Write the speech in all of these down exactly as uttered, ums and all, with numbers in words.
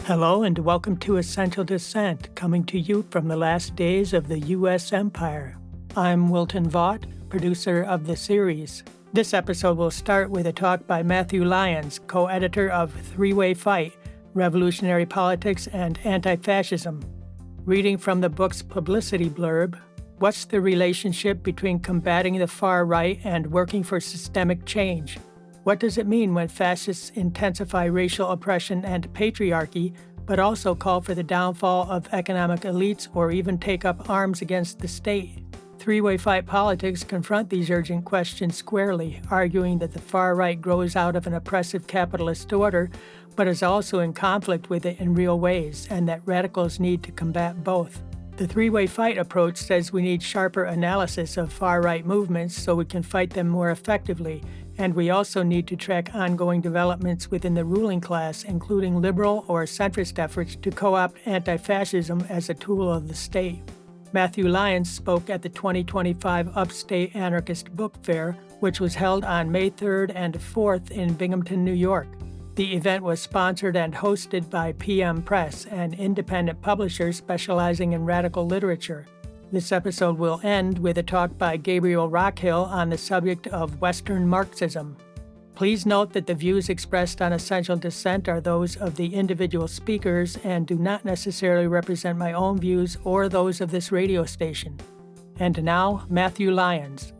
Hello and welcome to Essential Dissent, coming to you from the last days of the U S Empire. I'm Wilton Vaught, producer of the series. This episode will start with a talk by Matthew Lyons, co-editor of Three-Way Fight, Revolutionary Politics and Anti-Fascism. Reading from the book's publicity blurb, what's the relationship between combating the far right and working for systemic change? What does it mean when fascists intensify racial oppression and patriarchy, but also call for the downfall of economic elites or even take up arms against the state? Three-Way Fight Politics confront these urgent questions squarely, arguing that the far right grows out of an oppressive capitalist order, but is also in conflict with it in real ways, and that radicals need to combat both. The Three-Way Fight approach says we need sharper analysis of far-right movements so we can fight them more effectively, and we also need to track ongoing developments within the ruling class, including liberal or centrist efforts to co-opt anti-fascism as a tool of the state. Matthew Lyons spoke at the twenty twenty-five Upstate Anarchist Book Fair, which was held on May third and fourth in Binghamton, New York. The event was sponsored and hosted by P M Press, an independent publisher specializing in radical literature. This episode will end with a talk by Gabriel Rockhill on the subject of Western Marxism. Please note that the views expressed on Essential Dissent are those of the individual speakers and do not necessarily represent my own views or those of this radio station. And now, Matthew Lyons.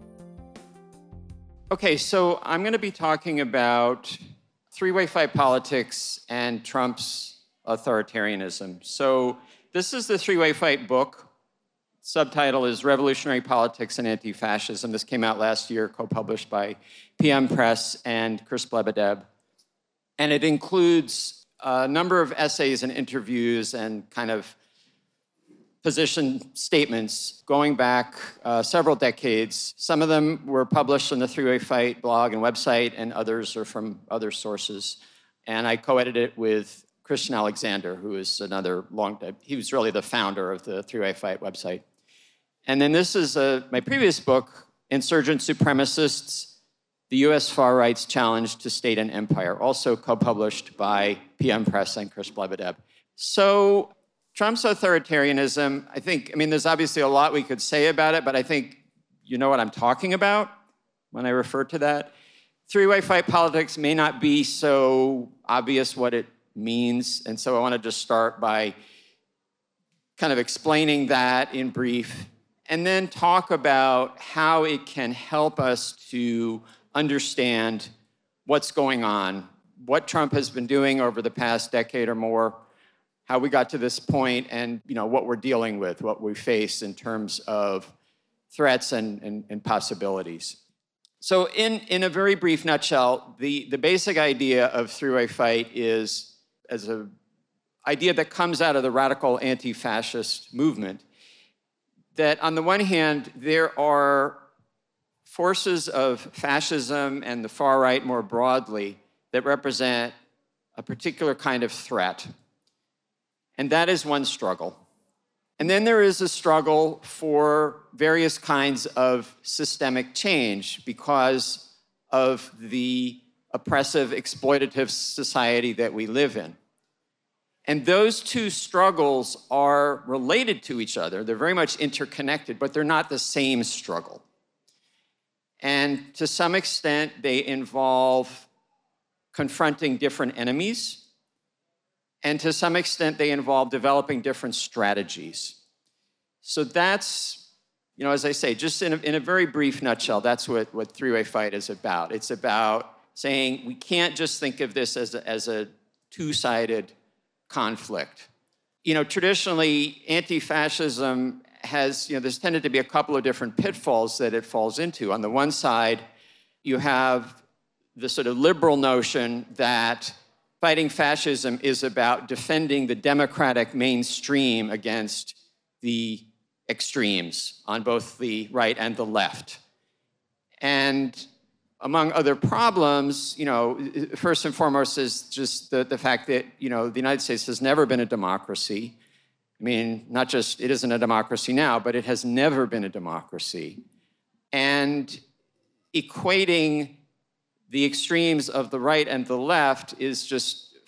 Okay, so I'm going to be talking about three-way fight politics and Trump's authoritarianism. So this is the Three-Way Fight book. Subtitle is Revolutionary Politics and Anti-Fascism. This came out last year, co-published by P M Press and Chris Lebedev. And it includes a number of essays and interviews and kind of position statements going back uh, several decades. Some of them were published on the Three-Way Fight blog and website, and others are from other sources. And I co-edited it with Christian Alexander, who is another long, he was really the founder of the Three-Way Fight website. And then this is uh, my previous book, Insurgent Supremacists, the U S Far Right's Challenge to State and Empire, also co-published by P M Press and Chris Lebedev. So Trump's authoritarianism, I think, I mean, there's obviously a lot we could say about it, but I think you know what I'm talking about when I refer to that. Three-way fight politics may not be so obvious what it means, and so I want to just start by kind of explaining that in brief, and then talk about how it can help us to understand what's going on, what Trump has been doing over the past decade or more, how we got to this point, and you know what we're dealing with, what we face in terms of threats and, and, and possibilities. So in, in a very brief nutshell, the, the basic idea of three-way fight is as an idea that comes out of the radical anti-fascist movement, that on the one hand, there are forces of fascism and the far right more broadly that represent a particular kind of threat. And that is one struggle. And then there is a struggle for various kinds of systemic change because of the oppressive, exploitative society that we live in. And those two struggles are related to each other. They're very much interconnected, but they're not the same struggle. And to some extent, they involve confronting different enemies. And to some extent, they involve developing different strategies. So that's, you know, as I say, just in a, in a very brief nutshell, that's what, what three-way fight is about. It's about saying we can't just think of this as a, as a two-sided conflict. You know, traditionally, anti-fascism has, you know, there's tended to be a couple of different pitfalls that it falls into. On the one side, you have the sort of liberal notion that fighting fascism is about defending the democratic mainstream against the extremes on both the right and the left. And among other problems, you know, first and foremost is just the, the fact that, you know, the United States has never been a democracy. I mean, not just it isn't a democracy now, but it has never been a democracy. And equating the extremes of the right and the left is just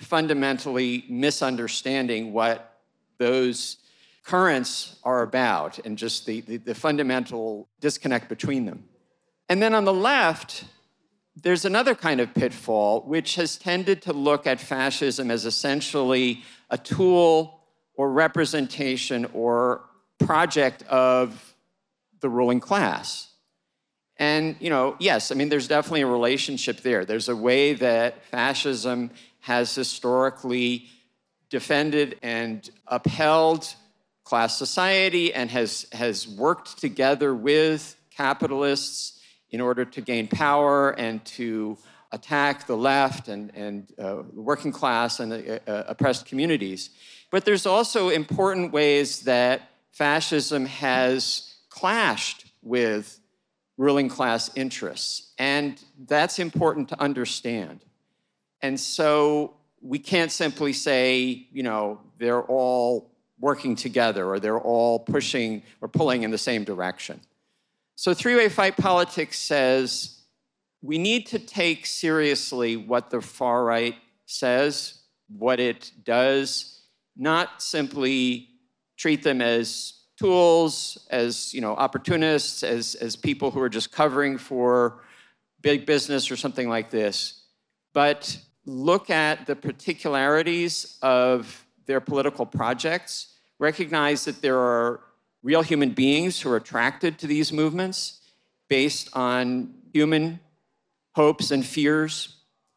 fundamentally misunderstanding what those currents are about and just the, the, the fundamental disconnect between them. And then on the left, there's another kind of pitfall, which has tended to look at fascism as essentially a tool or representation or project of the ruling class. And, you know, yes, I mean, there's definitely a relationship there. There's a way that fascism has historically defended and upheld class society and has, has worked together with capitalists in order to gain power and to attack the left and, and uh, the working class and the uh, oppressed communities. But there's also important ways that fascism has clashed with ruling class interests. And that's important to understand. And so we can't simply say, you know, they're all working together or they're all pushing or pulling in the same direction. So three-way fight politics says we need to take seriously what the far right says, what it does, not simply treat them as tools, as, you know, opportunists, as, as people who are just covering for big business or something like this, but look at the particularities of their political projects, recognize that there are real human beings who are attracted to these movements based on human hopes and fears,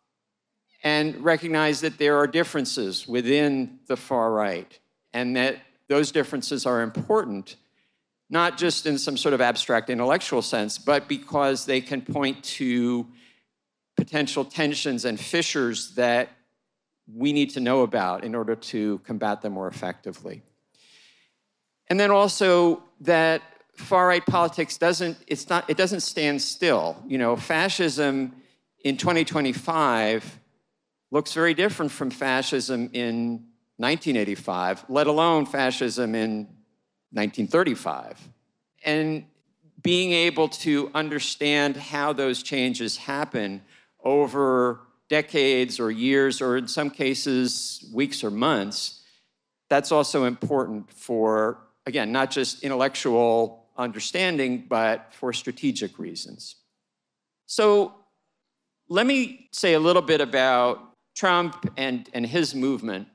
and recognize that there are differences within the far right, and that those differences are important, not just in some sort of abstract intellectual sense, but because they can point to potential tensions and fissures that we need to know about in order to combat them more effectively. And then also that far-right politics doesn't, it's not, it doesn't stand still. You know, fascism in twenty twenty-five looks very different from fascism in nineteen eighty-five, let alone fascism in nineteen thirty-five. And being able to understand how those changes happen over decades or years, or in some cases, weeks or months, that's also important for, again, not just intellectual understanding, but for strategic reasons. So let me say a little bit about Trump and, and his movement.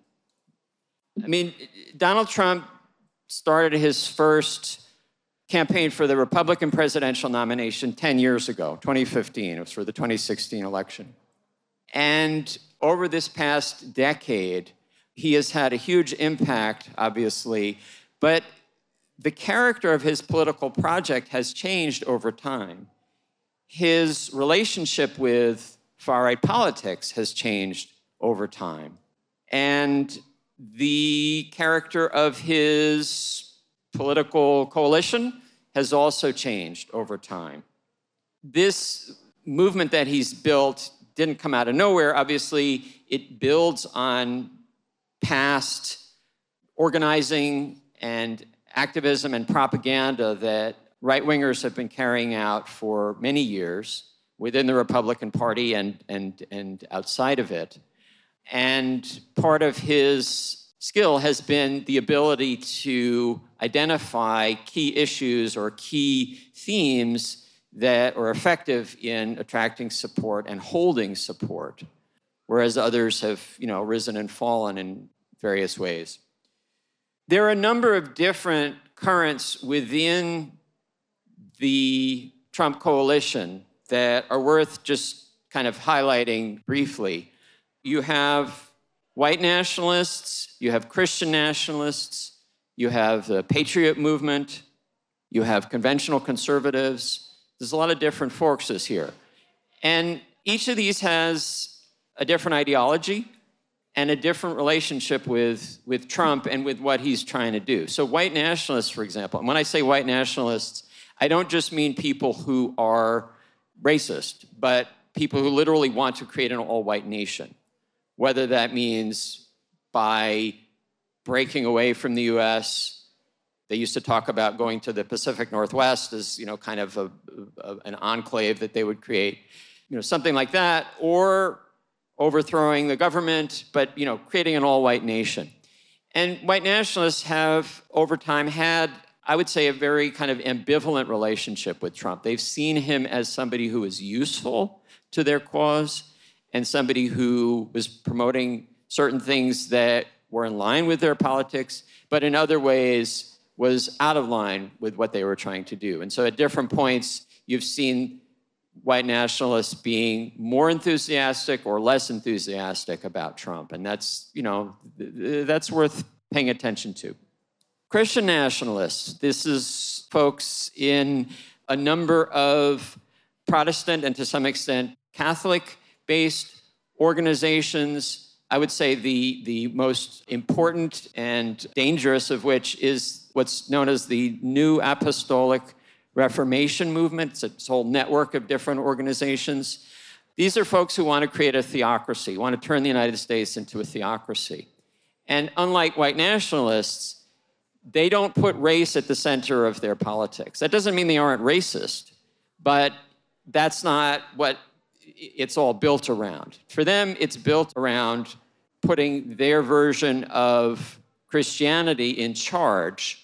I mean, Donald Trump started his first campaign for the Republican presidential nomination ten years ago, twenty fifteen. It was for the twenty sixteen election. And over this past decade, he has had a huge impact, obviously, but the character of his political project has changed over time. His relationship with far-right politics has changed over time. And the character of his political coalition has also changed over time. This movement that he's built didn't come out of nowhere. Obviously, it builds on past organizing and activism and propaganda that right-wingers have been carrying out for many years within the Republican Party and, and, and outside of it. And part of his skill has been the ability to identify key issues or key themes that are effective in attracting support and holding support, whereas others have, you know, risen and fallen in various ways. There are a number of different currents within the Trump coalition that are worth just kind of highlighting briefly. You have white nationalists, you have Christian nationalists, you have the Patriot movement, you have conventional conservatives. There's a lot of different forces here. And each of these has a different ideology and a different relationship with, with Trump and with what he's trying to do. So white nationalists, for example, and when I say white nationalists, I don't just mean people who are racist, but people who literally want to create an all-white nation, whether that means by breaking away from the U S. They used to talk about going to the Pacific Northwest as, you know, kind of a, a, an enclave that they would create, you know, something like that, or overthrowing the government, but, you know, creating an all-white nation. And white nationalists have, over time, had, I would say, a very kind of ambivalent relationship with Trump. They've seen him as somebody who is useful to their cause and somebody who was promoting certain things that were in line with their politics, but in other ways was out of line with what they were trying to do. And so at different points, you've seen white nationalists being more enthusiastic or less enthusiastic about Trump. And that's, you know, that's worth paying attention to. Christian nationalists, this is folks in a number of Protestant and to some extent Catholic-based organizations. I would say the, the most important and dangerous of which is what's known as the New Apostolic Reformation movement. It's a whole network of different organizations. These are folks who want to create a theocracy, want to turn the United States into a theocracy. And unlike white nationalists, they don't put race at the center of their politics. That doesn't mean they aren't racist, but that's not what it's all built around. For them, it's built around putting their version of Christianity in charge.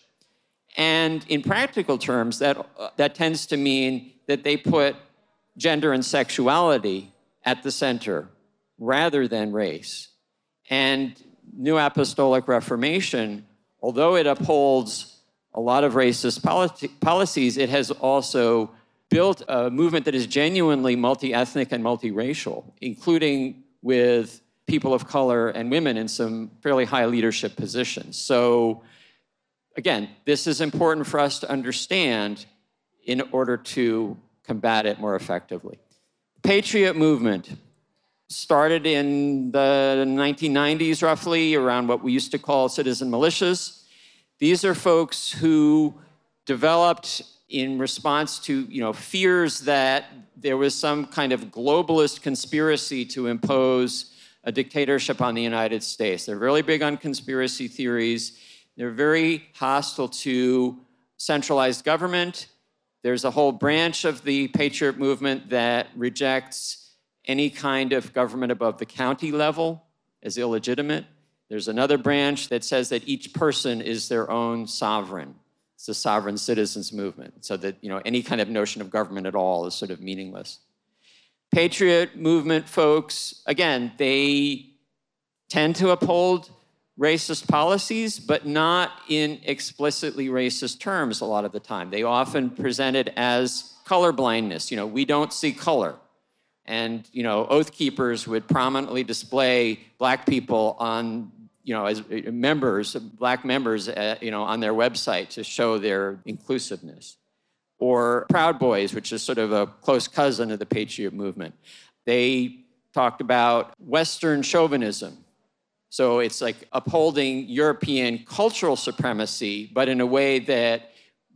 And in practical terms, that, uh, that tends to mean that they put gender and sexuality at the center rather than race. And New Apostolic Reformation, although it upholds a lot of racist politi- policies, it has also built a movement that is genuinely multi-ethnic and multiracial, including with people of color and women in some fairly high leadership positions. So again, this is important for us to understand in order to combat it more effectively. The Patriot movement started in the nineteen nineties, roughly, around what we used to call citizen militias. These are folks who developed in response to, you know, fears that there was some kind of globalist conspiracy to impose a dictatorship on the United States. They're really big on conspiracy theories. They're very hostile to centralized government. There's a whole branch of the Patriot movement that rejects any kind of government above the county level as illegitimate. There's another branch that says that each person is their own sovereign. It's the sovereign citizens movement, so that, you know, any kind of notion of government at all is sort of meaningless. Patriot movement folks, again, they tend to uphold racist policies, but not in explicitly racist terms a lot of the time. They often present it as color blindness. You know, we don't see color. And, you know, Oath Keepers would prominently display black people on, you know, as members, black members, uh, you know, on their website to show their inclusiveness. Or Proud Boys, which is sort of a close cousin of the Patriot movement. They talked about Western chauvinism. So it's like upholding European cultural supremacy, but in a way that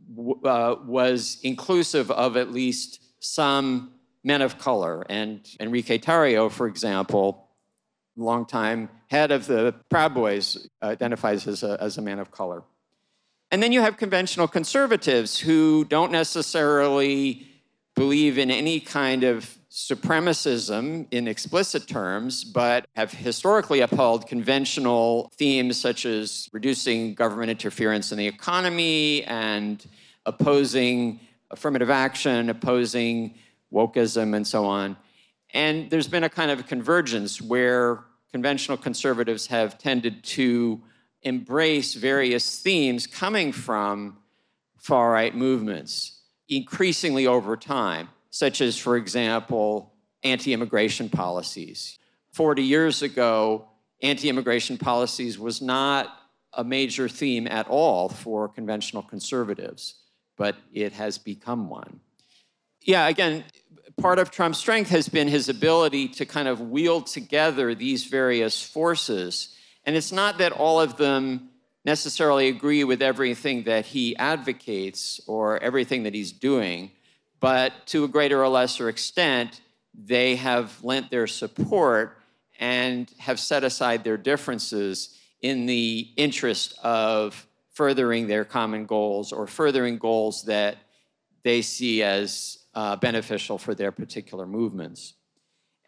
uh, was inclusive of at least some men of color. And Enrique Tarrio, for example, longtime head of the Proud Boys, identifies as a, as a man of color. And then you have conventional conservatives who don't necessarily believe in any kind of supremacism in explicit terms, but have historically upheld conventional themes such as reducing government interference in the economy and opposing affirmative action, opposing wokeism, and so on. And there's been a kind of convergence where conventional conservatives have tended to embrace various themes coming from far-right movements increasingly over time, such as, for example, anti-immigration policies. forty years ago, anti-immigration policies was not a major theme at all for conventional conservatives, but it has become one. Yeah, again, part of Trump's strength has been his ability to kind of wield together these various forces. And it's not that all of them necessarily agree with everything that he advocates or everything that he's doing, but to a greater or lesser extent, they have lent their support and have set aside their differences in the interest of furthering their common goals or furthering goals that they see as uh, beneficial for their particular movements.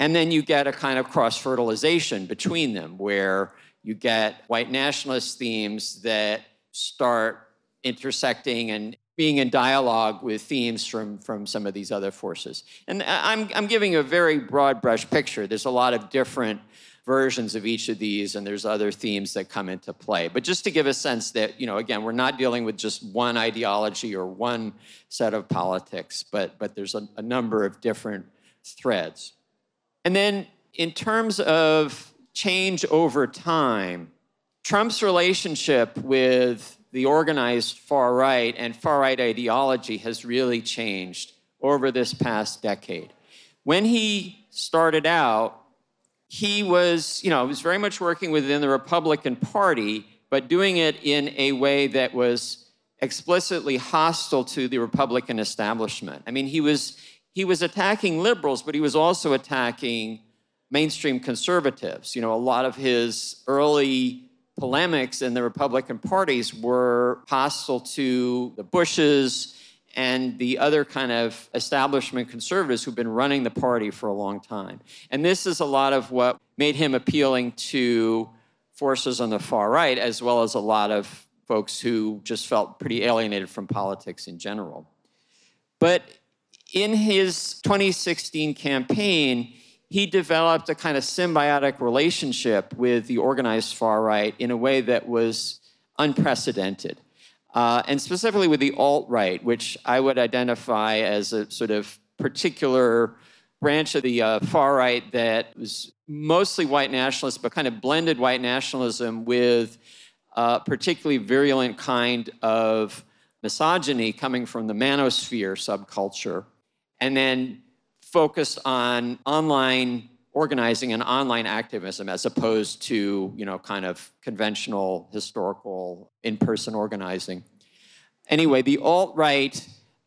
And then you get a kind of cross-fertilization between them where you get white nationalist themes that start intersecting and being in dialogue with themes from, from some of these other forces. And I'm, I'm giving a very broad brush picture. There's a lot of different versions of each of these, and there's other themes that come into play. But just to give a sense that, you know, again, we're not dealing with just one ideology or one set of politics, but, but there's a, a number of different threads. And then in terms of change over time, Trump's relationship with the organized far right and far right ideology has really changed over this past decade. When he started out, he was, you know, was very much working within the Republican Party, but doing it in a way that was explicitly hostile to the Republican establishment. I mean, he was he was attacking liberals, but he was also attacking mainstream conservatives. You know, a lot of his early polemics in the Republican parties were hostile to the Bushes and the other kind of establishment conservatives who've been running the party for a long time. And this is a lot of what made him appealing to forces on the far right, as well as a lot of folks who just felt pretty alienated from politics in general. But in his twenty sixteen campaign, he developed a kind of symbiotic relationship with the organized far right in a way that was unprecedented. Uh, and specifically with the alt-right, which I would identify as a sort of particular branch of the uh, far right that was mostly white nationalist, but kind of blended white nationalism with a particularly virulent kind of misogyny coming from the manosphere subculture, and then focused on online organizing and online activism as opposed to, you know, kind of conventional, historical, in-person organizing. Anyway, the alt-right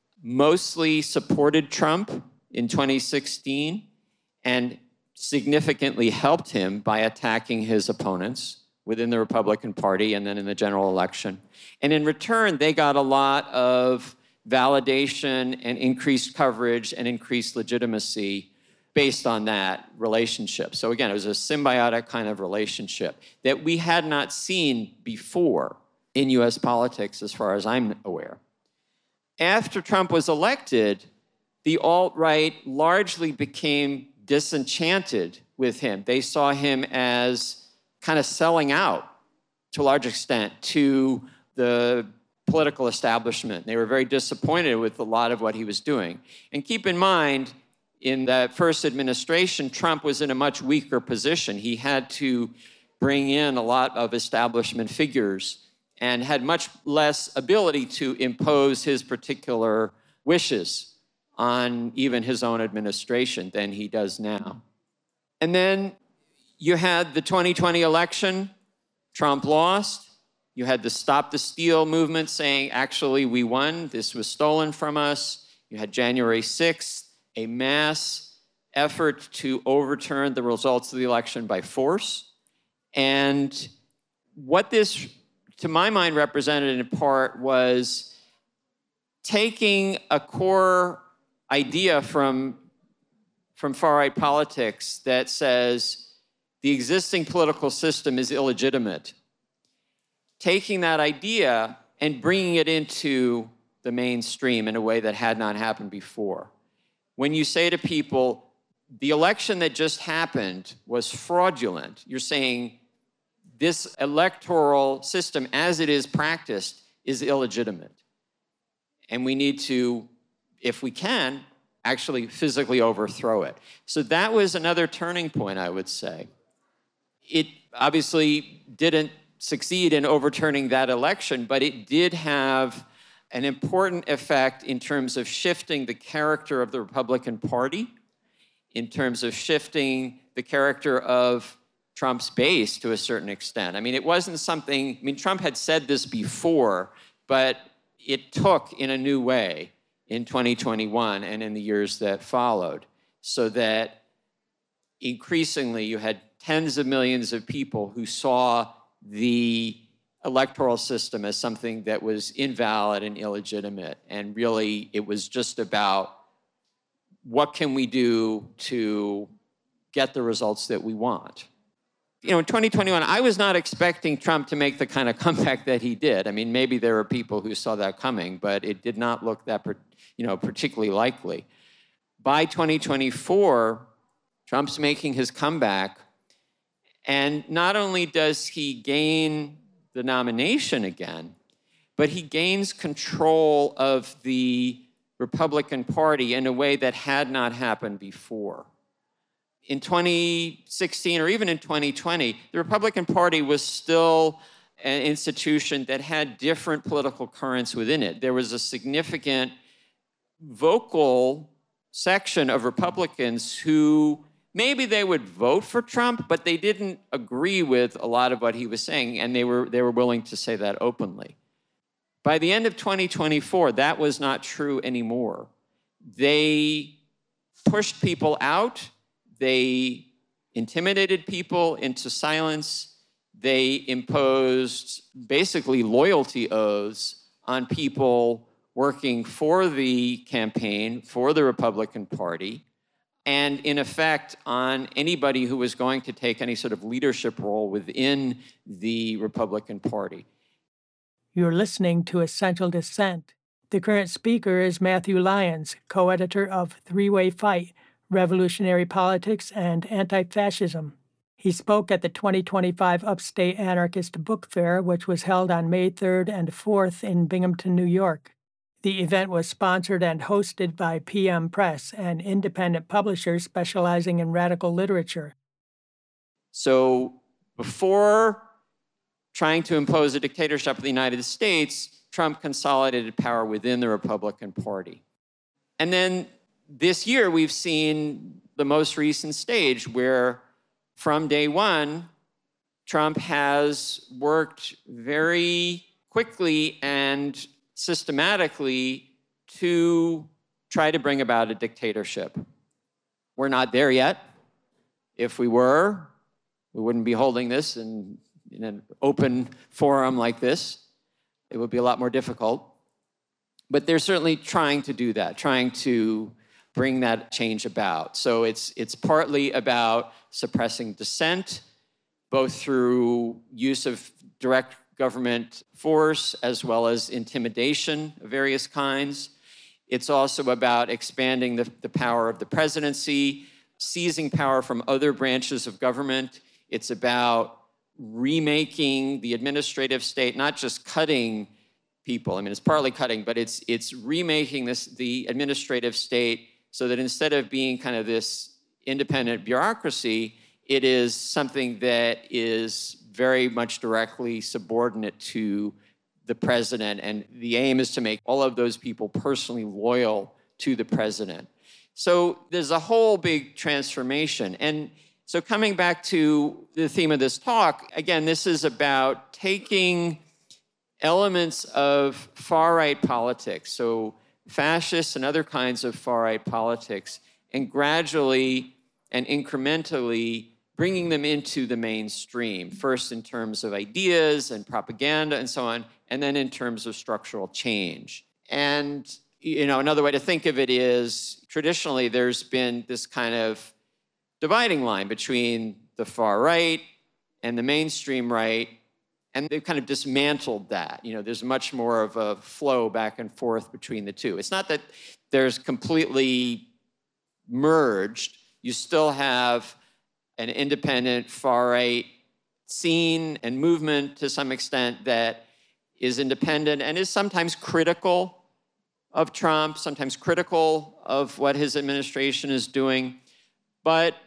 mostly supported Trump in twenty sixteen and significantly helped him by attacking his opponents within the Republican Party and then in the general election. And in return, they got a lot of validation and increased coverage and increased legitimacy based on that relationship. So again, it was a symbiotic kind of relationship that we had not seen before in U S politics, as far as I'm aware. After Trump was elected, the alt-right largely became disenchanted with him. They saw him as kind of selling out, to a large extent, to the political establishment. They were very disappointed with a lot of what he was doing. And keep in mind, in that first administration, Trump was in a much weaker position. He had to bring in a lot of establishment figures and had much less ability to impose his particular wishes on even his own administration than he does now. And then you had the twenty twenty election. Trump lost. You had the Stop the Steal movement saying, actually, we won. This was stolen from us. You had January sixth, a mass effort to overturn the results of the election by force. And what this, to my mind, represented in part was taking a core idea from, from far-right politics that says the existing political system is illegitimate, taking that idea and bringing it into the mainstream in a way that had not happened before. When you say to people, the election that just happened was fraudulent, you're saying this electoral system as it is practiced is illegitimate. And we need to, if we can, actually physically overthrow it. So that was another turning point, I would say. It obviously didn't succeed in overturning that election, but it did have an important effect in terms of shifting the character of the Republican Party, in terms of shifting the character of Trump's base to a certain extent. I mean, it wasn't something, I mean, Trump had said this before, but it took in a new way in twenty twenty-one and in the years that followed, so that increasingly you had tens of millions of people who saw the electoral system as something that was invalid and illegitimate. And really, it was just about what can we do to get the results that we want. You know, in twenty twenty-one, I was not expecting Trump to make the kind of comeback that he did. I mean, maybe there were people who saw that coming, but it did not look that, you know, particularly likely. By twenty twenty-four, Trump's making his comeback, and not only does he gain the nomination again, but he gains control of the Republican Party in a way that had not happened before. In twenty sixteen, or even in twenty twenty, the Republican Party was still an institution that had different political currents within it. There was a significant vocal section of Republicans who maybe they would vote for Trump, but they didn't agree with a lot of what he was saying, and they were, they were willing to say that openly. By the end of twenty twenty-four, that was not true anymore. They pushed people out. They intimidated people into silence. They imposed basically loyalty oaths on people working for the campaign, for the Republican Party, and in effect on anybody who was going to take any sort of leadership role within the Republican Party. You're listening to Essential Dissent. The current speaker is Matthew Lyons, co-editor of Three-Way Fight, Revolutionary Politics and Anti-Fascism. He spoke at the twenty twenty-five Upstate Anarchist Book Fair, which was held on May third and fourth in Binghamton, New York. The event was sponsored and hosted by P M Press, an independent publisher specializing in radical literature. So before trying to impose a dictatorship of the United States, Trump consolidated power within the Republican Party. And then this year, we've seen the most recent stage where, from day one, Trump has worked very quickly and systematically to try to bring about a dictatorship. We're not there yet. If we were, we wouldn't be holding this in, in an open forum like this. It would be a lot more difficult. But they're certainly trying to do that, trying to bring that change about. So it's, it's partly about suppressing dissent, both through use of direct government force as well as intimidation of various kinds. It's also about expanding the, the power of the presidency, seizing power from other branches of government. It's about remaking the administrative state, not just cutting people. I mean, it's partly cutting, but it's, it's remaking this, the administrative state so that instead of being kind of this independent bureaucracy, it is something that is very much directly subordinate to the president. And the aim is to make all of those people personally loyal to the president. So there's a whole big transformation. And so coming back to the theme of this talk, again, this is about taking elements of far-right politics, so fascists and other kinds of far-right politics, and gradually and incrementally bringing them into the mainstream, first in terms of ideas and propaganda and so on, and then in terms of structural change. And, you know, another way to think of it is, traditionally, there's been this kind of dividing line between the far right and the mainstream right, and they've kind of dismantled that. You know, there's much more of a flow back and forth between the two. It's not that there's completely merged. You still have an independent far-right scene and movement to some extent that is independent and is sometimes critical of Trump, sometimes critical of what his administration is doing, but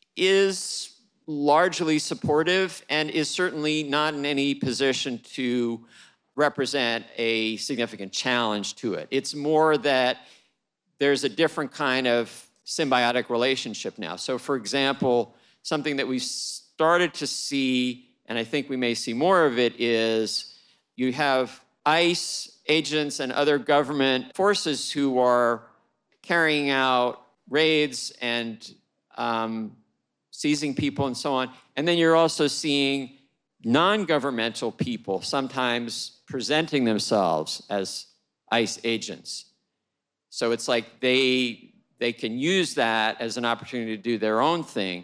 is largely supportive and is certainly not in any position to represent a significant challenge to it. It's more that there's a different kind of symbiotic relationship now. So for example, something that we've started to see, and I think we may see more of it, is you have ICE agents and other government forces who are carrying out raids and um, seizing people and so on. And then you're also seeing non-governmental people sometimes presenting themselves as ICE agents. So it's like they, they can use that as an opportunity to do their own thing.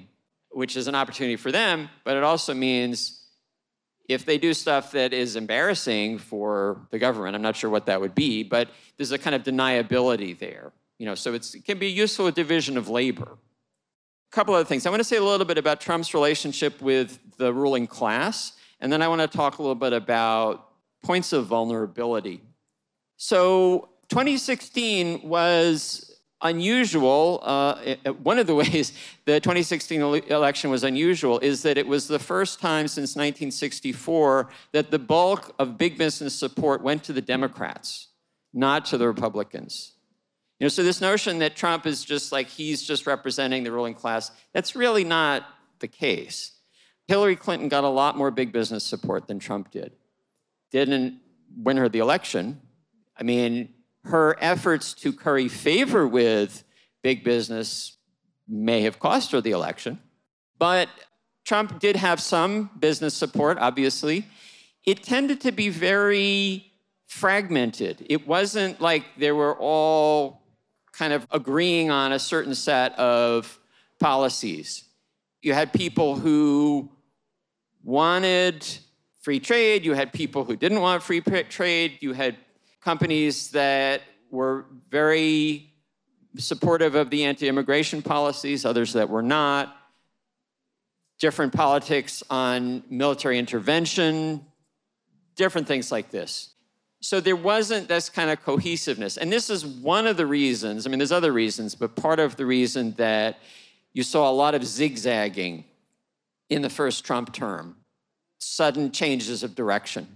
which is an opportunity for them, but it also means if they do stuff that is embarrassing for the government, I'm not sure what that would be, but there's a kind of deniability there. You know, so it's, it can be a useful division of labor. A couple other things. I want to say a little bit about Trump's relationship with the ruling class, and then I want to talk a little bit about points of vulnerability. So twenty sixteen was unusual. Uh, one of the ways the twenty sixteen election was unusual is that it was the first time since nineteen sixty-four that the bulk of big business support went to the Democrats, not to the Republicans. You know, so this notion that Trump is just like, he's just representing the ruling class, that's really not the case. Hillary Clinton got a lot more big business support than Trump did. Didn't win her the election. I mean, her efforts to curry favor with big business may have cost her the election, but Trump did have some business support, obviously. It tended to be very fragmented. It wasn't like they were all kind of agreeing on a certain set of policies. You had people who wanted free trade, you had people who didn't want free trade, you had companies that were very supportive of the anti-immigration policies, others that were not, different politics on military intervention, different things like this. So there wasn't this kind of cohesiveness. And this is one of the reasons, I mean, there's other reasons, but part of the reason that you saw a lot of zigzagging in the first Trump term, sudden changes of direction.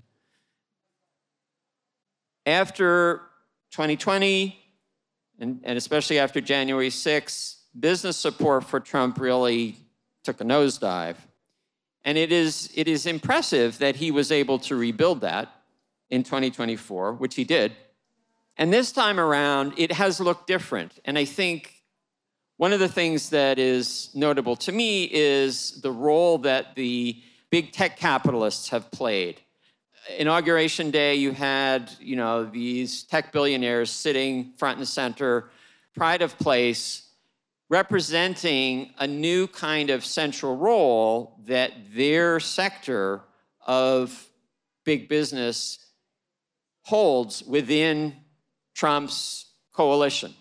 After twenty twenty, and, and especially after January sixth, business support for Trump really took a nosedive. And it is, it is impressive that he was able to rebuild that in twenty twenty-four, which he did. And this time around, it has looked different. And I think one of the things that is notable to me is the role that the big tech capitalists have played. Inauguration day, you had, you know, these tech billionaires sitting front and center, pride of place, representing a new kind of central role that their sector of big business holds within Trump's coalition.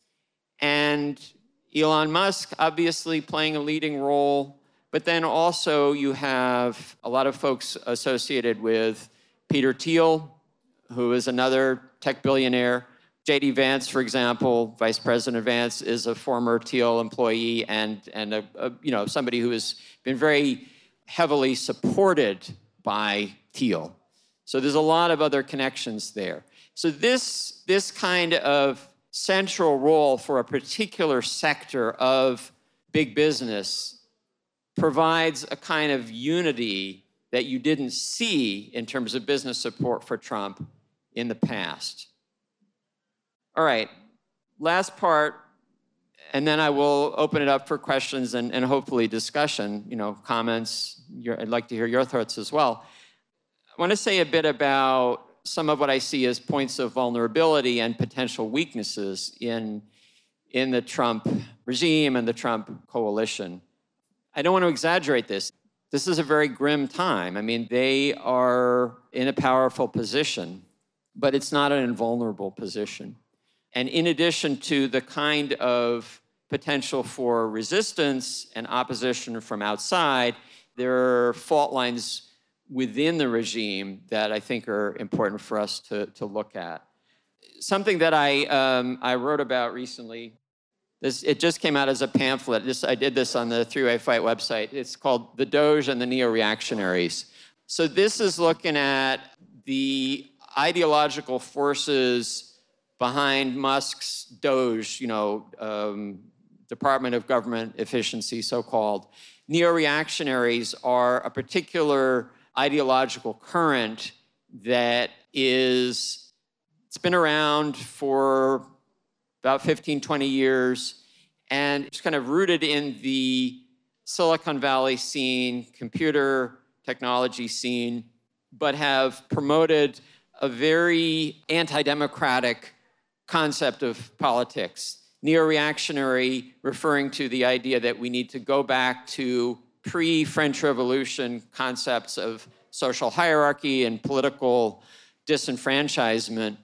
And Elon Musk obviously playing a leading role, but then also you have a lot of folks associated with Peter Thiel, who is another tech billionaire. J D Vance, for example, Vice President Vance, is a former Thiel employee and, and a, a, you know, somebody who has been very heavily supported by Thiel. So there's a lot of other connections there. So this, this kind of central role for a particular sector of big business provides a kind of unity that you didn't see in terms of business support for Trump in the past. All right, last part, and then I will open it up for questions and, and hopefully discussion, you know, comments. Your, I'd like to hear your thoughts as well. I want to say a bit about some of what I see as points of vulnerability and potential weaknesses in, in the Trump regime and the Trump coalition. I don't want to exaggerate this. This is a very grim time. I mean, they are in a powerful position, but it's not an invulnerable position. And in addition to the kind of potential for resistance and opposition from outside, there are fault lines within the regime that I think are important for us to, to look at. Something that I, um, I wrote about recently, this, it just came out as a pamphlet. This, I did this on the Three-Way Fight website. It's called The Doge and the Neo-Reactionaries. So this is looking at the ideological forces behind Musk's Doge, you know, um, Department of Government Efficiency, so-called. Neo-reactionaries are a particular ideological current that is, it's been around for about fifteen, twenty years, and it's kind of rooted in the Silicon Valley scene, computer technology scene, but have promoted a very anti-democratic concept of politics. neo-reactionary, referring to the idea that we need to go back to pre-French Revolution concepts of social hierarchy and political disenfranchisement.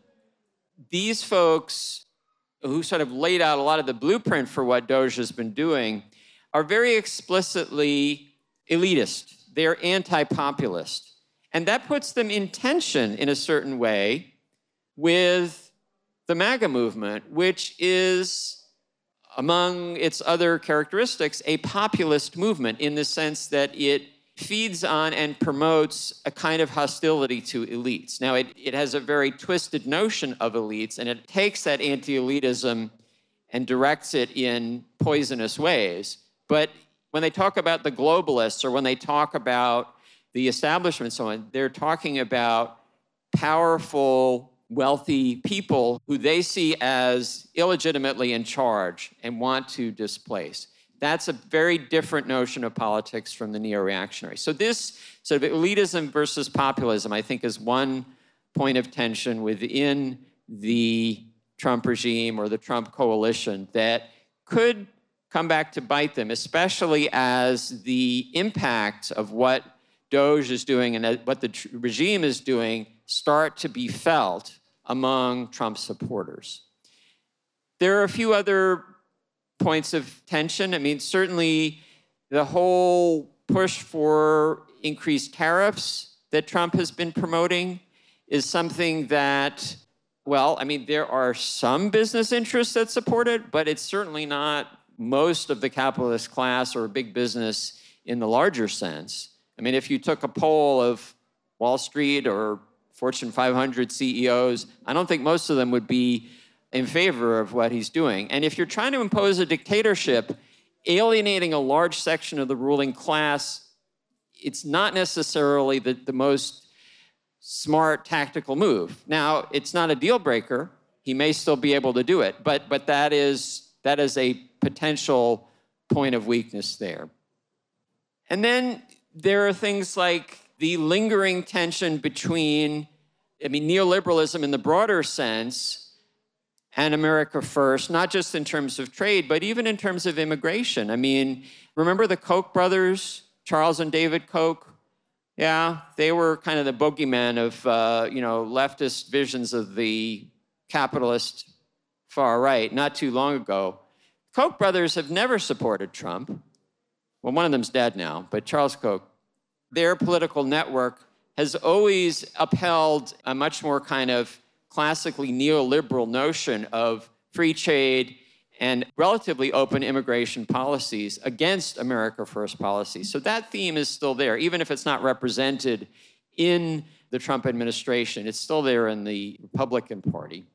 These folks who sort of laid out a lot of the blueprint for what Doge has been doing are very explicitly elitist. They're anti-populist. And that puts them in tension in a certain way with the MAGA movement, which is, among its other characteristics, a populist movement in the sense that it feeds on and promotes a kind of hostility to elites. Now, it, it has a very twisted notion of elites, and it takes that anti-elitism and directs it in poisonous ways. But when they talk about the globalists or when they talk about the establishment and so on, they're talking about powerful, wealthy people who they see as illegitimately in charge and want to displace. That's a very different notion of politics from the neo-reactionary. So this sort of elitism versus populism, I think, is one point of tension within the Trump regime or the Trump coalition that could come back to bite them, especially as the impact of what Doge is doing and what the tr- regime is doing start to be felt among Trump supporters. There are a few other points of tension. I mean, certainly the whole push for increased tariffs that Trump has been promoting is something that, well, I mean, there are some business interests that support it, but it's certainly not most of the capitalist class or big business in the larger sense. I mean, if you took a poll of Wall Street or Fortune five hundred C E Os, I don't think most of them would be in favor of what he's doing. And if you're trying to impose a dictatorship, alienating a large section of the ruling class, it's not necessarily the, the most smart tactical move. Now, it's not a deal breaker. He may still be able to do it, but, but that is, that is a potential point of weakness there. And then there are things like the lingering tension between, I mean, neoliberalism in the broader sense and America First, not just in terms of trade, but even in terms of immigration. I mean, remember the Koch brothers, Charles and David Koch? Yeah, they were kind of the bogeyman of, uh, you know, leftist visions of the capitalist far right not too long ago. Koch brothers have never supported Trump. Well, one of them's dead now, but Charles Koch, their political network has always upheld a much more kind of classically neoliberal notion of free trade and relatively open immigration policies against America First policies. So that theme is still there, even if it's not represented in the Trump administration. It's still there in the Republican Party.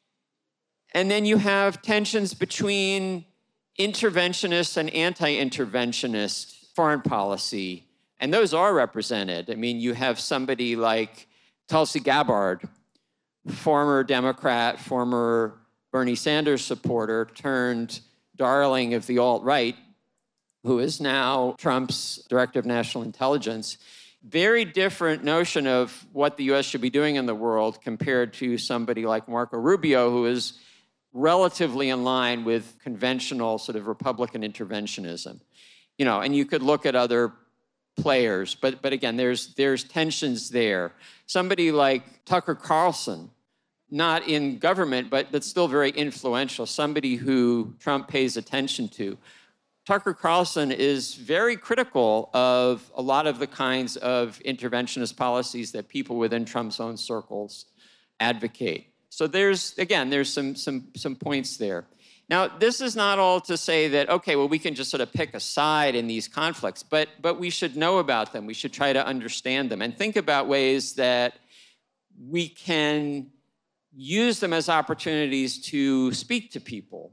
And then you have tensions between interventionist and anti-interventionist foreign policy, and those are represented. I mean, you have somebody like Tulsi Gabbard, former Democrat, former Bernie Sanders supporter, turned darling of the alt-right, who is now Trump's director of national intelligence. Very different notion of what the U S should be doing in the world compared to somebody like Marco Rubio, who is relatively in line with conventional sort of Republican interventionism. You know, and you could look at other players, but but again, there's there's tensions there. Somebody like Tucker Carlson, not in government, but but still very influential, somebody who Trump pays attention to. Tucker Carlson is very critical of a lot of the kinds of interventionist policies that people within Trump's own circles advocate. So there's, again, there's some some some points there. Now, this is not all to say that, okay, well, we can just sort of pick a side in these conflicts, but but we should know about them. We should try to understand them and think about ways that we can use them as opportunities to speak to people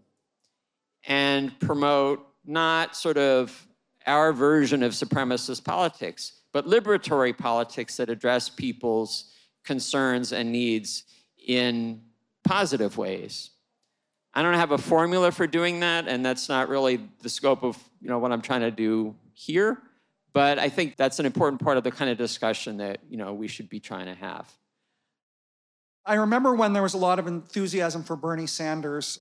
and promote not sort of our version of supremacist politics, but liberatory politics that address people's concerns and needs in positive ways. I don't have a formula for doing that, and that's not really the scope of, you know, what I'm trying to do here, but I think that's an important part of the kind of discussion that, you know, we should be trying to have. I remember when there was a lot of enthusiasm for Bernie Sanders.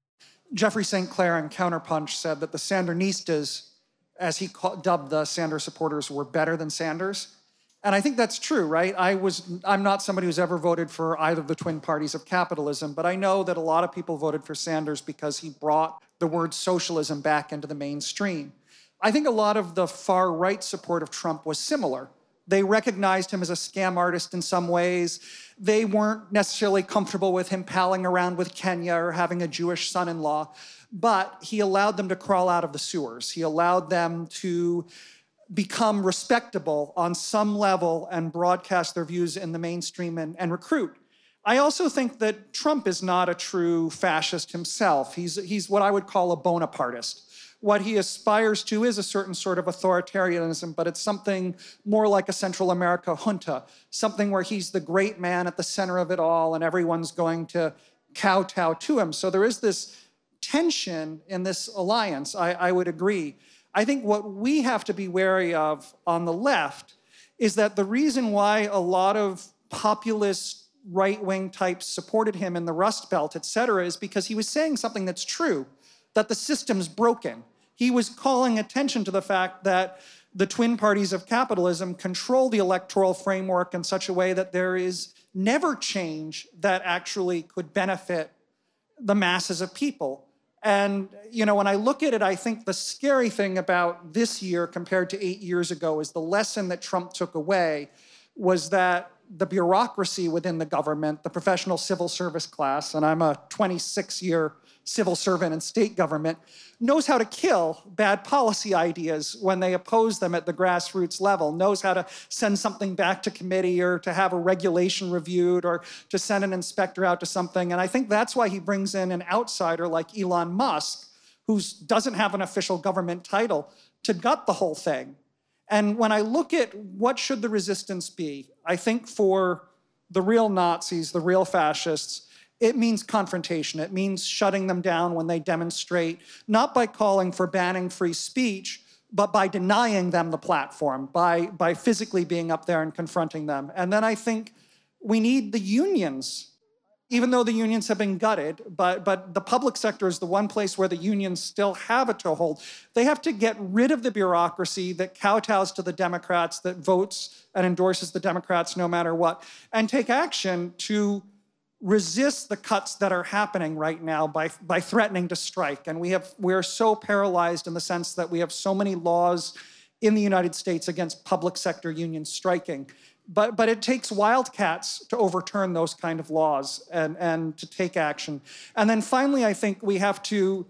Jeffrey Saint Clair in Counterpunch said that the Sandernistas, as he called, dubbed the Sanders supporters, were better than Sanders. And I think that's true, right? I was, I'm not somebody who's ever voted for either of the twin parties of capitalism, but I know that a lot of people voted for Sanders because he brought the word socialism back into the mainstream. I think a lot of the far-right support of Trump was similar. They recognized him as a scam artist in some ways. They weren't necessarily comfortable with him palling around with Kenya or having a Jewish son-in-law, but he allowed them to crawl out of the sewers. He allowed them to become respectable on some level and broadcast their views in the mainstream and, and recruit. I also think that Trump is not a true fascist himself. He's, he's what I would call a Bonapartist. What he aspires to is a certain sort of authoritarianism, but it's something more like a Central America junta, something where he's the great man at the center of it all and everyone's going to kowtow to him. So there is this tension in this alliance, I, I would agree. I think what we have to be wary of on the left is that the reason why a lot of populist right-wing types supported him in the Rust Belt, et cetera, is because he was saying something that's true, that the system's broken. He was calling attention to the fact that the twin parties of capitalism control the electoral framework in such a way that there is never change that actually could benefit the masses of people. And, you know, when I look at it, I think the scary thing about this year compared to eight years ago is the lesson that Trump took away was that the bureaucracy within the government, the professional civil service class, and I'm a twenty-six-year civil servant in state government, knows how to kill bad policy ideas when they oppose them at the grassroots level, knows how to send something back to committee or to have a regulation reviewed or to send an inspector out to something. And I think that's why he brings in an outsider like Elon Musk, who doesn't have an official government title, to gut the whole thing. And when I look at what should the resistance be, I think for the real Nazis, the real fascists, it means confrontation. It means shutting them down when they demonstrate, not by calling for banning free speech, but by denying them the platform, by, by physically being up there and confronting them. And then I think we need the unions, even though the unions have been gutted, but, but the public sector is the one place where the unions still have a toehold. They have to get rid of the bureaucracy that kowtows to the Democrats, that votes and endorses the Democrats no matter what, and take action to resist the cuts that are happening right now by, by threatening to strike. And we have, we're so paralyzed in the sense that we have so many laws in the United States against public sector unions striking. But, but it takes wildcats to overturn those kind of laws and, and to take action. And then finally, I think we have to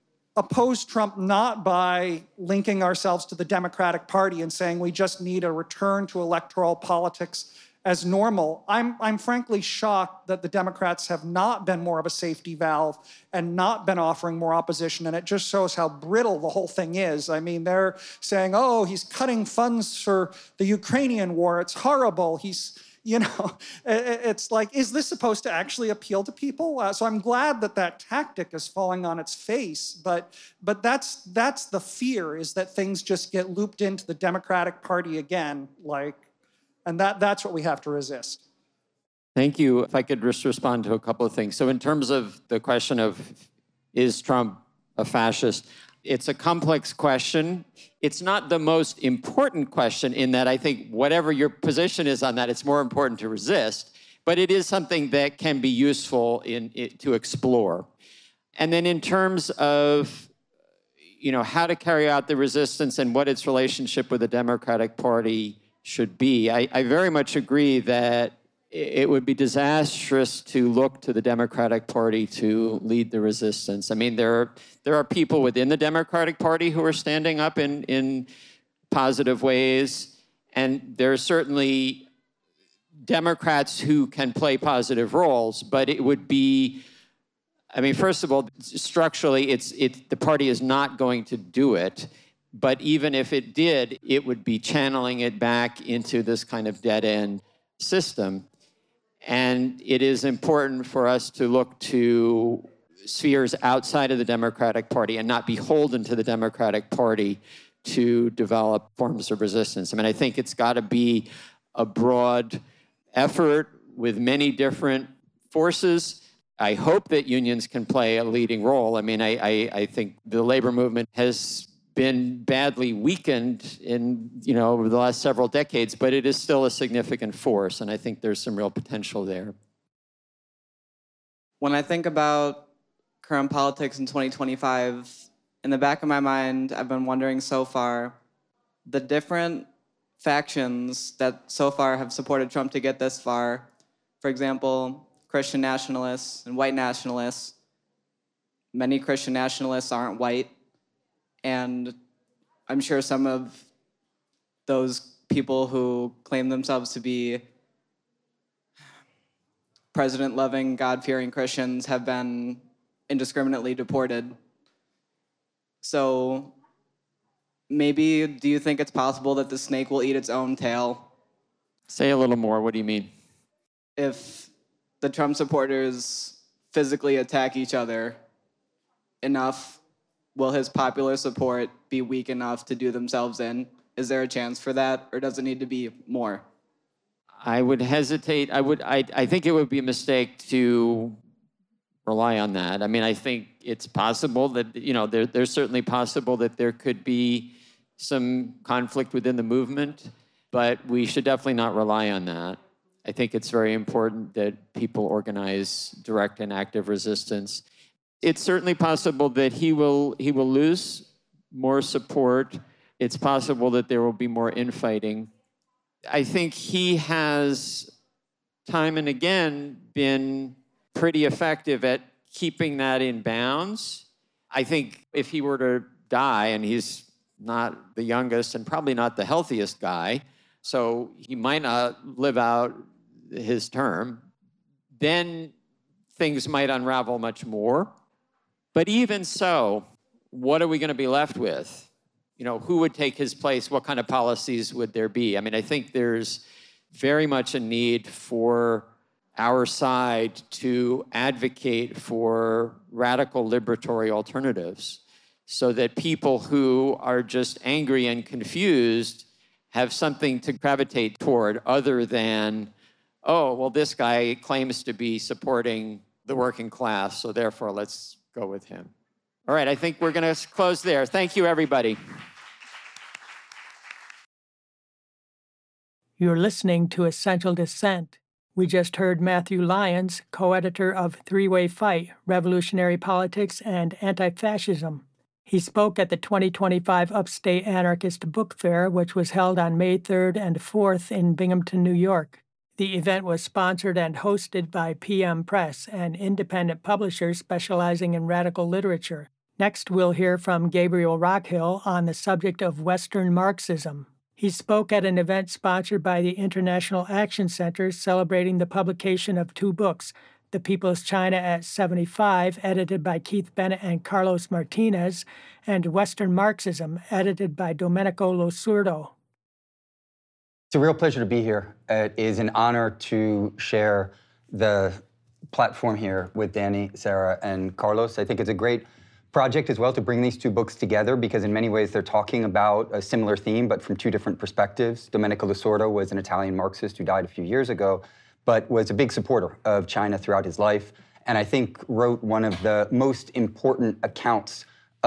oppose Trump not by linking ourselves to the Democratic Party and saying we just need a return to electoral politics as normal. I'm, I'm frankly shocked that the Democrats have not been more of a safety valve and not been offering more opposition, and it just shows how brittle the whole thing is. I mean, they're saying, oh, he's cutting funds for the Ukrainian war. It's horrible. He's, you know, it's like, is this supposed to actually appeal to people? Uh, so I'm glad that that tactic is falling on its face, but, but that's, that's the fear, is that things just get looped into the Democratic Party again, like, and that, that's what we have to resist. Thank you. If I could just respond to a couple of things. So in terms of the question of, is Trump a fascist? It's a complex question. It's not the most important question in that I think whatever your position is on that, it's more important to resist, but it is something that can be useful in, in to explore. And then in terms of, you know, how to carry out the resistance and what its relationship with the Democratic Party should be, I, I very much agree that it would be disastrous to look to the Democratic Party to lead the resistance. I mean, there are, there are people within the Democratic Party who are standing up in, in positive ways, and there are certainly Democrats who can play positive roles, but it would be, I mean, first of all, structurally, it's, it, the party is not going to do it. But even if it did, it would be channeling it back into this kind of dead-end system. And it is important for us to look to spheres outside of the Democratic Party and not beholden to the Democratic Party to develop forms of resistance. I mean, I think it's got to be a broad effort with many different forces. I hope that unions can play a leading role. I mean, I, I, I think the labor movement has been badly weakened in, you know, over the last several decades, but it is still a significant force, and I think there's some real potential there. When I think about current politics in twenty twenty-five, in the back of my mind, I've been wondering so far, the different factions that so far have supported Trump to get this far, for example, Christian nationalists and white nationalists. Many Christian nationalists aren't white, and I'm sure some of those people who claim themselves to be president-loving, God-fearing Christians have been indiscriminately deported. So maybe, do you think it's possible that the snake will eat its own tail? Say a little more. What do you mean? If the Trump supporters physically attack each other enough, will his popular support be weak enough to do themselves in? Is there a chance for that, or does it need to be more? I would hesitate. I would. I. I think it would be a mistake to rely on that. I mean, I think it's possible that, you know, there, there's certainly possible that there could be some conflict within the movement, but we should definitely not rely on that. I think it's very important that people organize direct and active resistance. It's certainly possible that he will he will lose more support. It's possible that there will be more infighting. I think he has time and again been pretty effective at keeping that in bounds. I think if he were to die, and he's not the youngest and probably not the healthiest guy, so he might not live out his term, then things might unravel much more. But even so, what are we going to be left with? You know, who would take his place? What kind of policies would there be? I mean, I think there's very much a need for our side to advocate for radical liberatory alternatives so that people who are just angry and confused have something to gravitate toward other than, oh, well, this guy claims to be supporting the working class, so therefore let's go with him. All right, I think we're going to close there. Thank you, everybody. You're listening to Essential Dissent. We just heard Matthew Lyons, co-editor of Three-Way Fight, Revolutionary Politics and Anti-Fascism. He spoke at the twenty twenty-five Upstate Anarchist Book Fair, which was held on May third and fourth in Binghamton, New York. The event was sponsored and hosted by P M Press, an independent publisher specializing in radical literature. Next, we'll hear from Gabriel Rockhill on the subject of Western Marxism. He spoke at an event sponsored by the International Action Center celebrating the publication of two books, The People's China at seventy-five, edited by Keith Bennett and Carlos Martinez, and Western Marxism, edited by Domenico Losurdo. It's a real pleasure to be here. It is an honor to share the platform here with Danny, Sarah, and Carlos. I think it's a great project as well to bring these two books together because in many ways they're talking about a similar theme but from two different perspectives. Domenico Losurdo was an Italian Marxist who died a few years ago but was a big supporter of China throughout his life and I think wrote one of the most important accounts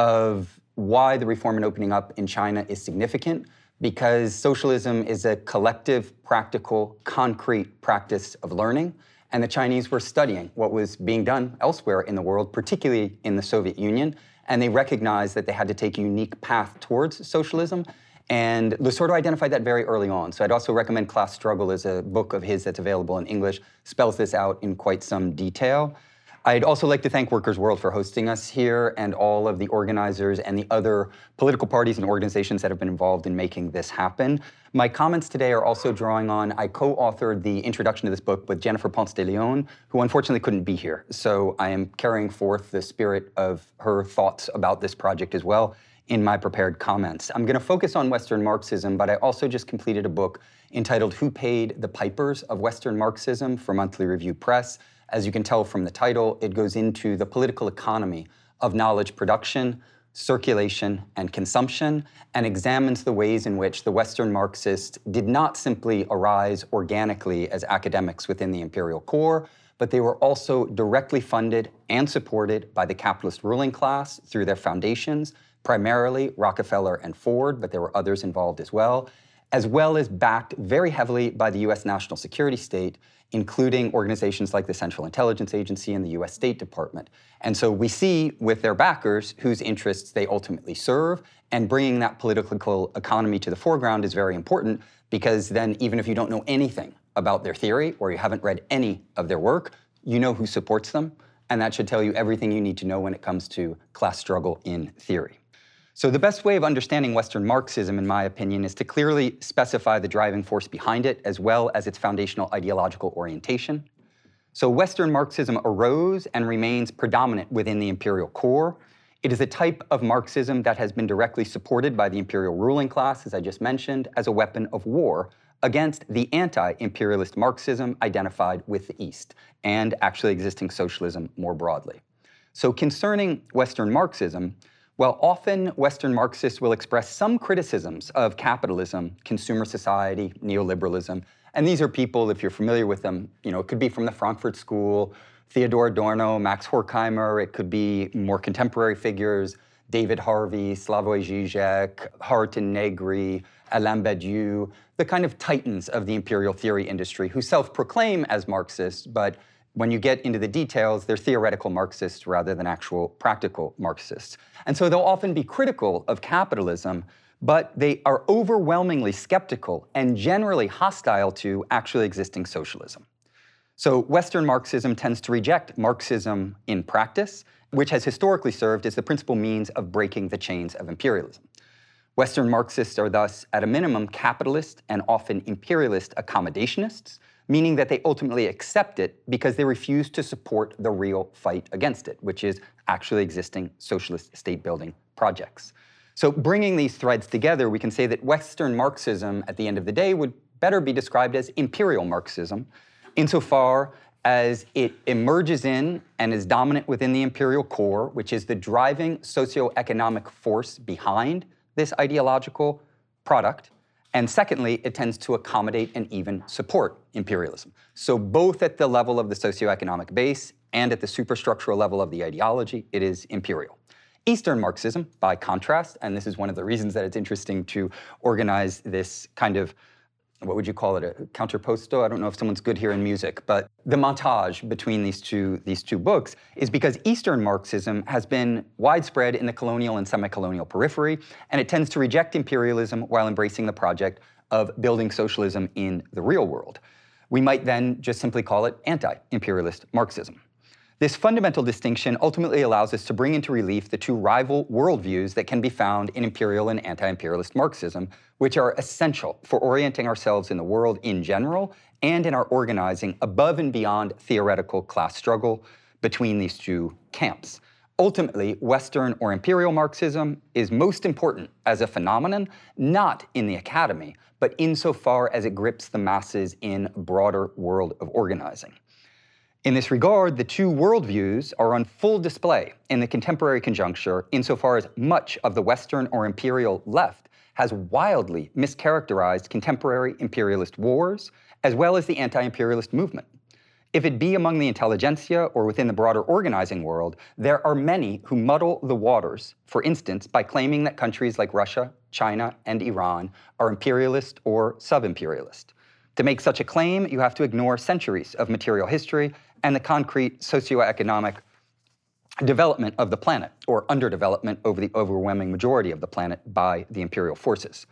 of why the reform and opening up in China is significant because socialism is a collective, practical, concrete practice of learning. And the Chinese were studying what was being done elsewhere in the world, particularly in the Soviet Union, and they recognized that they had to take a unique path towards socialism. And Losurdo identified that very early on. So I'd also recommend Class Struggle as a book of his that's available in English, spells this out in quite some detail. I'd also like to thank Workers' World for hosting us here and all of the organizers and the other political parties and organizations that have been involved in making this happen. My comments today are also drawing on, I co-authored the introduction to this book with Jennifer Ponce de Leon, who unfortunately couldn't be here. So I am carrying forth the spirit of her thoughts about this project as well in my prepared comments. I'm going to focus on Western Marxism, but I also just completed a book entitled Who Paid the Pipers of Western Marxism for Monthly Review Press. As you can tell from the title, it goes into the political economy of knowledge production, circulation, and consumption, and examines the ways in which the Western Marxists did not simply arise organically as academics within the imperial core, but they were also directly funded and supported by the capitalist ruling class through their foundations, primarily Rockefeller and Ford, but there were others involved as well, as well as backed very heavily by the U S national security state, including organizations like the Central Intelligence Agency and the U S State Department. And so we see with their backers whose interests they ultimately serve, and bringing that political economy to the foreground is very important, because then even if you don't know anything about their theory or you haven't read any of their work, you know who supports them, and that should tell you everything you need to know when it comes to class struggle in theory. So the best way of understanding Western Marxism, in my opinion, is to clearly specify the driving force behind it, as well as its foundational ideological orientation. So Western Marxism arose and remains predominant within the imperial core. It is a type of Marxism that has been directly supported by the imperial ruling class, as I just mentioned, as a weapon of war against the anti-imperialist Marxism identified with the East, and actually existing socialism more broadly. So concerning Western Marxism, while often Western Marxists will express some criticisms of capitalism, consumer society, neoliberalism, and these are people, if you're familiar with them, you know, it could be from the Frankfurt School, Theodor Adorno, Max Horkheimer, it could be more contemporary figures, David Harvey, Slavoj Žižek, Hart and Negri, Alain Badiou, the kind of titans of the imperial theory industry who self-proclaim as Marxists, but when you get into the details, they're theoretical Marxists rather than actual practical Marxists. And so they'll often be critical of capitalism, but they are overwhelmingly skeptical and generally hostile to actually existing socialism. So Western Marxism tends to reject Marxism in practice, which has historically served as the principal means of breaking the chains of imperialism. Western Marxists are thus, at a minimum, capitalist and often imperialist accommodationists, meaning that they ultimately accept it because they refuse to support the real fight against it, which is actually existing socialist state-building projects. So bringing these threads together, we can say that Western Marxism, at the end of the day, would better be described as imperial Marxism, insofar as it emerges in and is dominant within the imperial core, which is the driving socioeconomic force behind this ideological product. And secondly, it tends to accommodate and even support imperialism. So both at the level of the socioeconomic base and at the superstructural level of the ideology, it is imperial. Eastern Marxism, by contrast, and this is one of the reasons that it's interesting to organize this kind of, what would you call it, a counterposto? I don't know if someone's good here in music, but the montage between these two, these two books is because Eastern Marxism has been widespread in the colonial and semi-colonial periphery, and it tends to reject imperialism while embracing the project of building socialism in the real world. We might then just simply call it anti-imperialist Marxism. This fundamental distinction ultimately allows us to bring into relief the two rival worldviews that can be found in imperial and anti-imperialist Marxism, which are essential for orienting ourselves in the world in general and in our organizing above and beyond theoretical class struggle between these two camps. Ultimately, Western or imperial Marxism is most important as a phenomenon, not in the academy, but insofar as it grips the masses in a broader world of organizing. In this regard, the two worldviews are on full display in the contemporary conjuncture insofar as much of the Western or imperial left has wildly mischaracterized contemporary imperialist wars, as well as the anti-imperialist movement. If it be among the intelligentsia or within the broader organizing world, there are many who muddle the waters, for instance, by claiming that countries like Russia, China, and Iran are imperialist or sub-imperialist. To make such a claim, you have to ignore centuries of material history and the concrete socioeconomic development of the planet, or underdevelopment over the overwhelming majority of the planet by the imperial forces.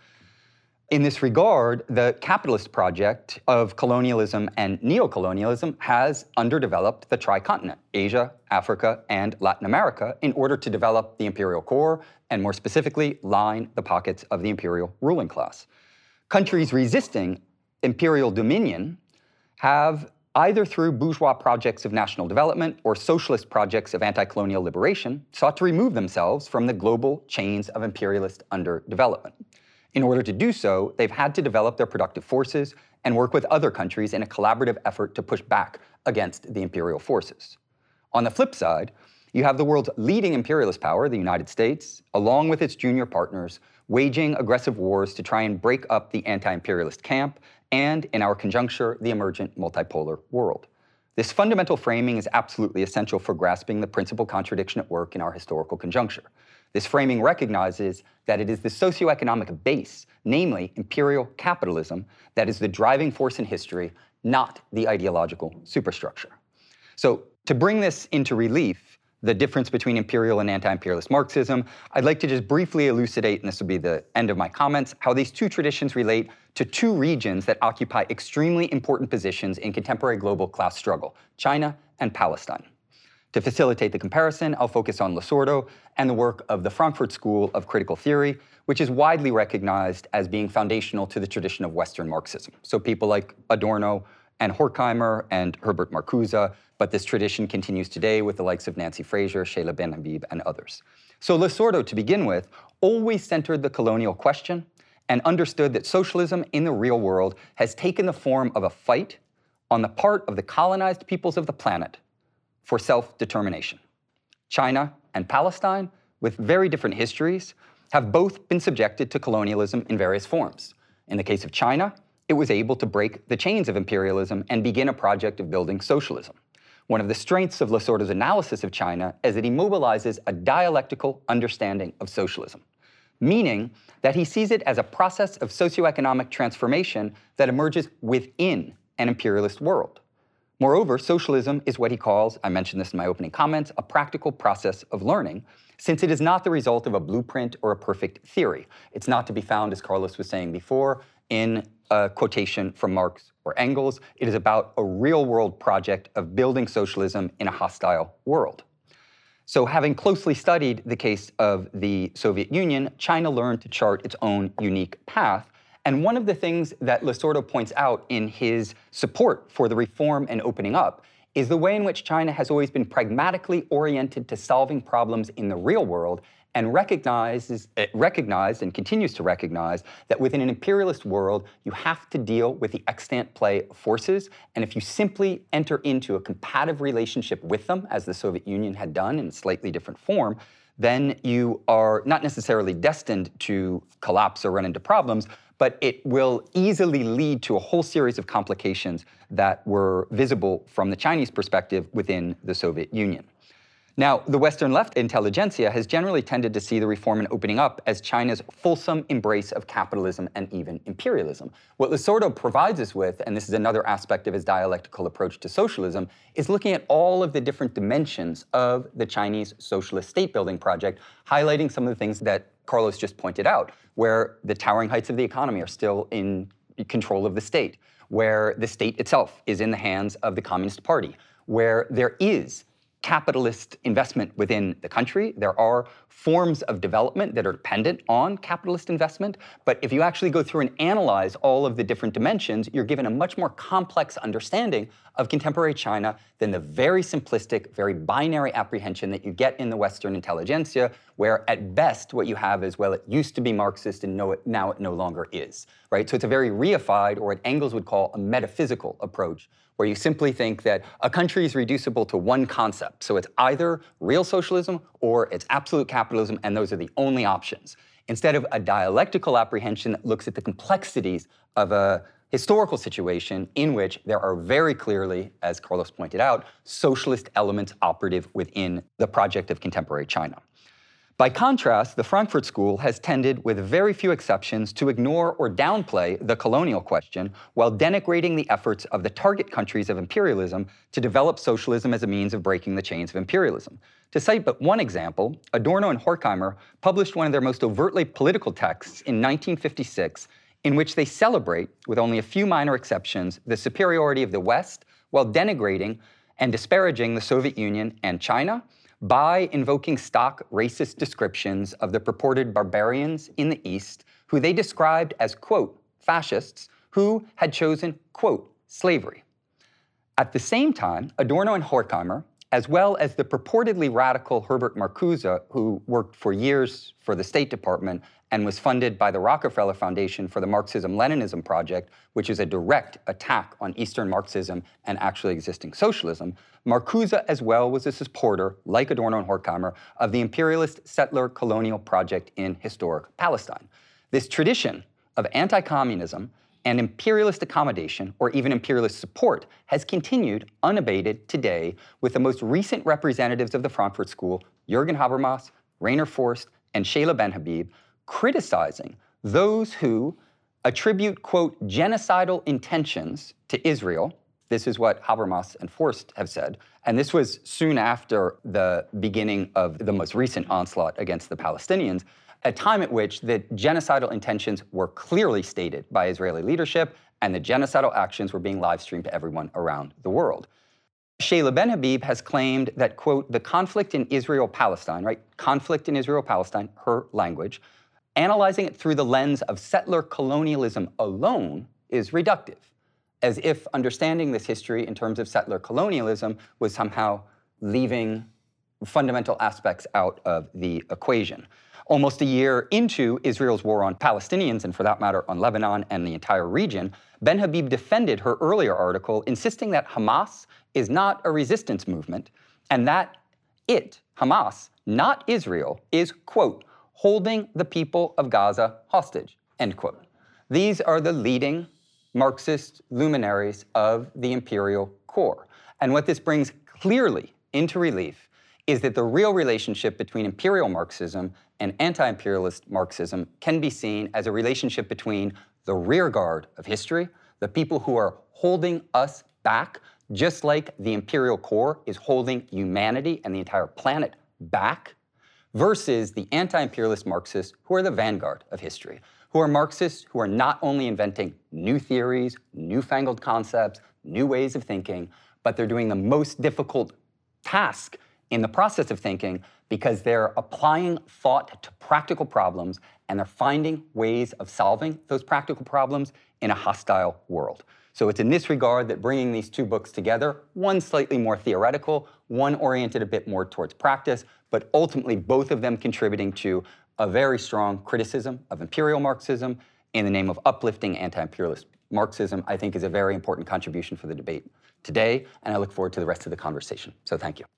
In this regard, the capitalist project of colonialism and neocolonialism has underdeveloped the tricontinent, Asia, Africa, and Latin America, in order to develop the imperial core, and more specifically, line the pockets of the imperial ruling class. Countries resisting imperial dominion have, either through bourgeois projects of national development or socialist projects of anti-colonial liberation, sought to remove themselves from the global chains of imperialist underdevelopment. In order to do so, they've had to develop their productive forces and work with other countries in a collaborative effort to push back against the imperial forces. On the flip side, you have the world's leading imperialist power, the United States, along with its junior partners, waging aggressive wars to try and break up the anti-imperialist camp and, in our conjuncture, the emergent multipolar world. This fundamental framing is absolutely essential for grasping the principal contradiction at work in our historical conjuncture. This framing recognizes that it is the socioeconomic base, namely imperial capitalism, that is the driving force in history, not the ideological superstructure. So to bring this into relief, the difference between imperial and anti-imperialist Marxism, I'd like to just briefly elucidate, and this will be the end of my comments, how these two traditions relate to two regions that occupy extremely important positions in contemporary global class struggle, China and Palestine. To facilitate the comparison, I'll focus on Losordo and the work of the Frankfurt School of Critical Theory, which is widely recognized as being foundational to the tradition of Western Marxism. So people like Adorno and Horkheimer and Herbert Marcuse, but this tradition continues today with the likes of Nancy Fraser, Sheila Ben Habib, and others. So Losordo, to begin with, always centered the colonial question and understood that socialism in the real world has taken the form of a fight on the part of the colonized peoples of the planet for self-determination. China and Palestine, with very different histories, have both been subjected to colonialism in various forms. In the case of China, it was able to break the chains of imperialism and begin a project of building socialism. One of the strengths of Losordo's analysis of China is that he mobilizes a dialectical understanding of socialism, meaning that he sees it as a process of socioeconomic transformation that emerges within an imperialist world. Moreover, socialism is what he calls, I mentioned this in my opening comments, a practical process of learning, since it is not the result of a blueprint or a perfect theory. It's not to be found, as Carlos was saying before, in a quotation from Marx or Engels. It is about a real-world project of building socialism in a hostile world. So having closely studied the case of the Soviet Union, China learned to chart its own unique path. And one of the things that Losordo points out in his support for the reform and opening up is the way in which China has always been pragmatically oriented to solving problems in the real world and recognizes, uh, recognized and continues to recognize that within an imperialist world, you have to deal with the extant play of forces. And if you simply enter into a competitive relationship with them, as the Soviet Union had done in a slightly different form, then you are not necessarily destined to collapse or run into problems, but it will easily lead to a whole series of complications that were visible from the Chinese perspective within the Soviet Union. Now, the Western left intelligentsia has generally tended to see the reform and opening up as China's fulsome embrace of capitalism and even imperialism. What Losordo provides us with, and this is another aspect of his dialectical approach to socialism, is looking at all of the different dimensions of the Chinese socialist state-building project, highlighting some of the things that Carlos just pointed out, where the towering heights of the economy are still in control of the state, where the state itself is in the hands of the Communist Party, where there is capitalist investment within the country. There are forms of development that are dependent on capitalist investment, but if you actually go through and analyze all of the different dimensions, you're given a much more complex understanding of contemporary China than the very simplistic, very binary apprehension that you get in the Western intelligentsia, where at best what you have is, well, it used to be Marxist and no, it, now it no longer is, right? So it's a very reified, or what Engels would call a metaphysical approach, where you simply think that a country is reducible to one concept. So it's either real socialism or it's absolute capitalism, and those are the only options. Instead of a dialectical apprehension that looks at the complexities of a historical situation in which there are very clearly, as Carlos pointed out, socialist elements operative within the project of contemporary China. By contrast, the Frankfurt School has tended, with very few exceptions, to ignore or downplay the colonial question while denigrating the efforts of the target countries of imperialism to develop socialism as a means of breaking the chains of imperialism. To cite but one example, Adorno and Horkheimer published one of their most overtly political texts in nineteen fifty-six, in which they celebrate, with only a few minor exceptions, the superiority of the West while denigrating and disparaging the Soviet Union and China, by invoking stock racist descriptions of the purported barbarians in the East, who they described as, quote, fascists, who had chosen, quote, slavery. At the same time, Adorno and Horkheimer, as well as the purportedly radical Herbert Marcuse, who worked for years for the State Department and was funded by the Rockefeller Foundation for the Marxism-Leninism project, which is a direct attack on Eastern Marxism and actually existing socialism, Marcuse as well was a supporter, like Adorno and Horkheimer, of the imperialist settler colonial project in historic Palestine. This tradition of anti-communism and imperialist accommodation, or even imperialist support, has continued unabated today with the most recent representatives of the Frankfurt School, Jürgen Habermas, Rainer Forst, and Sheila Ben-Habib, criticizing those who attribute, quote, genocidal intentions to Israel. This is what Habermas and Forst have said. And this was soon after the beginning of the most recent onslaught against the Palestinians, a time at which the genocidal intentions were clearly stated by Israeli leadership, and the genocidal actions were being live-streamed to everyone around the world. Sheila Ben-Habib has claimed that, quote, the conflict in Israel-Palestine, right, conflict in Israel-Palestine, her language, analyzing it through the lens of settler colonialism alone is reductive, as if understanding this history in terms of settler colonialism was somehow leaving fundamental aspects out of the equation. Almost a year into Israel's war on Palestinians, and for that matter on Lebanon and the entire region, Ben-Habib defended her earlier article, insisting that Hamas is not a resistance movement, and that it, Hamas, not Israel, is, quote, holding the people of Gaza hostage, end quote. These are the leading Marxist luminaries of the imperial core. And what this brings clearly into relief is that the real relationship between imperial Marxism and anti-imperialist Marxism can be seen as a relationship between the rear guard of history, the people who are holding us back, just like the imperial core is holding humanity and the entire planet back, versus the anti-imperialist Marxists who are the vanguard of history, who are Marxists who are not only inventing new theories, newfangled concepts, new ways of thinking, but they're doing the most difficult task in the process of thinking because they're applying thought to practical problems and they're finding ways of solving those practical problems in a hostile world. So it's in this regard that bringing these two books together, one slightly more theoretical, one oriented a bit more towards practice, but ultimately both of them contributing to a very strong criticism of imperial Marxism in the name of uplifting anti-imperialist Marxism, I think is a very important contribution for the debate today, and I look forward to the rest of the conversation. So thank you.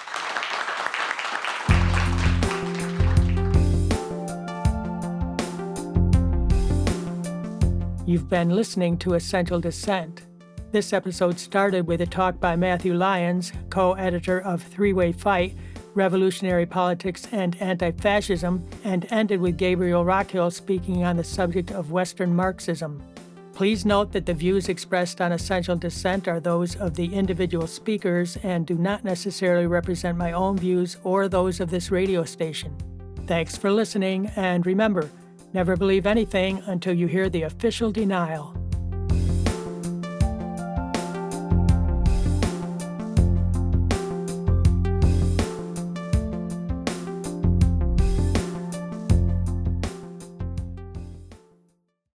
You've been listening to Essential Dissent. This episode started with a talk by Matthew Lyons, co-editor of Three-Way Fight, Revolutionary Politics and Anti-Fascism, and ended with Gabriel Rockhill speaking on the subject of Western Marxism. Please note that the views expressed on Essential Dissent are those of the individual speakers and do not necessarily represent my own views or those of this radio station. Thanks for listening, and remember, never believe anything until you hear the official denial.